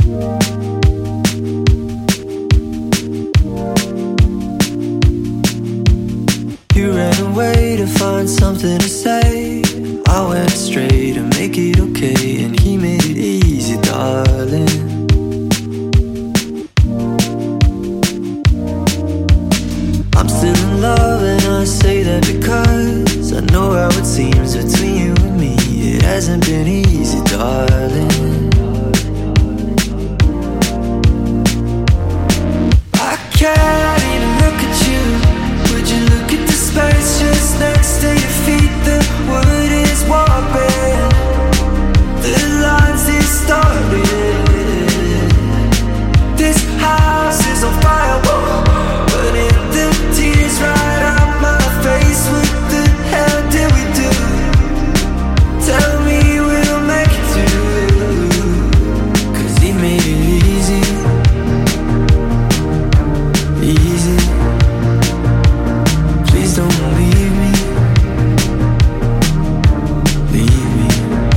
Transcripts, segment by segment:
You ran away to find something to say. I went astray to make it okay, and he made it easy, darling. I'm still in love, and I say that because I know how it seems between you and me. It hasn't been easy, darling. I can't even look at you. Would you look at the space just next to your feet? The wood is warping, the lines distorted. This house is on fire, but in the tears right out my face. What the hell did we do? Tell me we'll make it through. 'Cause he made it easy, easy. Please don't leave me, leave me.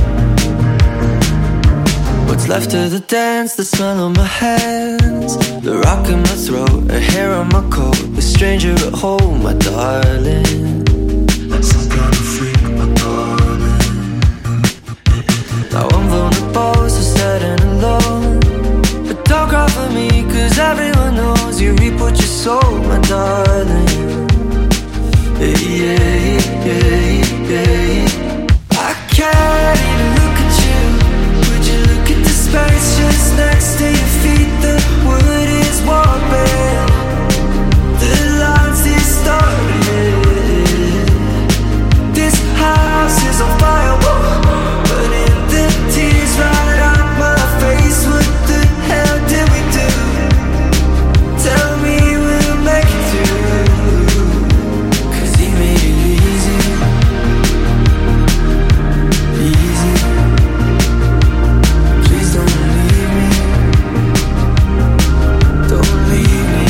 What's left of the dance, the smell on my hands, the rock in my throat, a hair on my coat, a stranger at home, my darling. Some kind of freak, my darling. Now I'm vulnerable, so sad and alone. But don't cry for me, 'cause everyone knows you reap what you sow, my darling. Hey, yeah, yeah, yeah. I can't even look at you. Would you look at the space just next to your feet? The wood is warping, the lines distorted. This house is on fire, but in the tears right out my face. What the hell did we do? Tell me we'll make it through. 'Cause he made it easy, easy. Please don't leave me, don't leave me.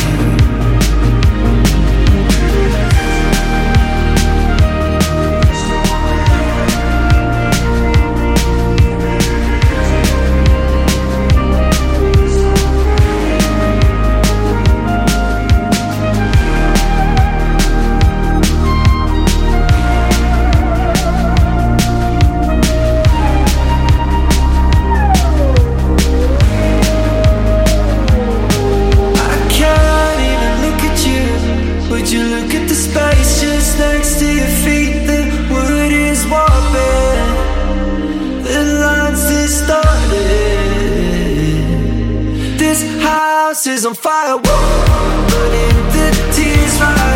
I can't even look at you. Would you look at the space just next to your feet? The wood is warping, the lines distorted. This house is on fire, but in the tears right